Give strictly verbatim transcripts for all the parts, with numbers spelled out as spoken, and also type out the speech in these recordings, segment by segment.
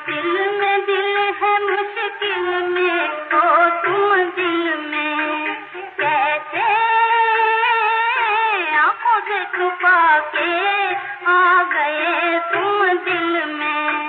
दिल में दिल है मुश्किल में, हो तुम दिल में कैसे आंखों से छुपा के आ गए तुम दिल में।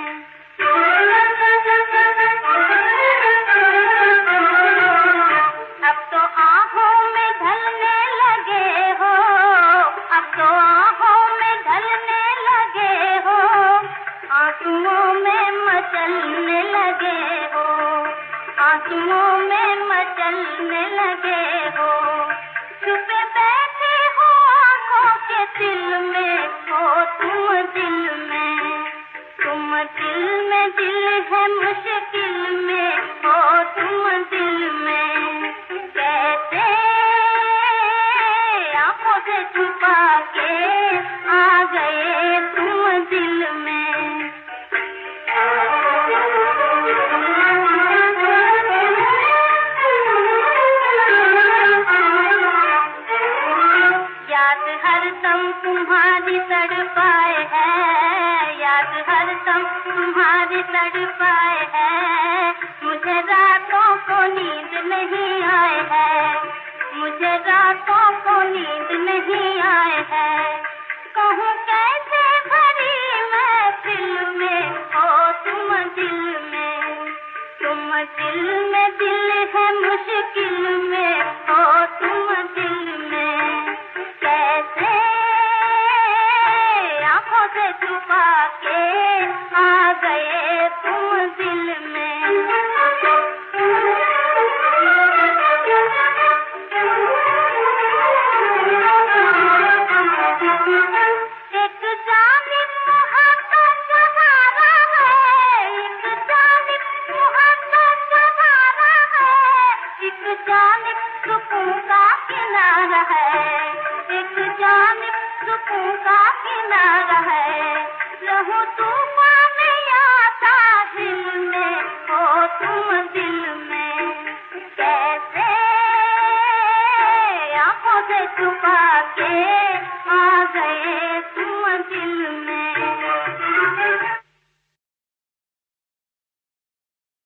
अब तो आँखों में ढलने लगे हो, अब तो आँखों में ढलने लगे हो, आंसुओं में मचलने लगे हो, आंसुओं में मचलने लगे हो। छुपे बैठे हो आँखों के दिल में, हो तुम दिल में, तुम दिल में दिल है मुश्किल में, हो तुम दिल में कैसे आँखों से छुपा के आ गए तुम दिल में। याद हरदम तुम्हारी तड़पाए है, याद हरदम तुम्हारी तड़पाए है, मुझे रातों को नींद नहीं आए है, मुझे रातों को नींद नहीं आए है। कहूँ कैसे भरी महफिल में, हो तुम दिल में, तुम दिल में दिल है मुश्किल में, हो तुम दिल में कैसे आँखों से छुपा के आ गए तुम दिल में।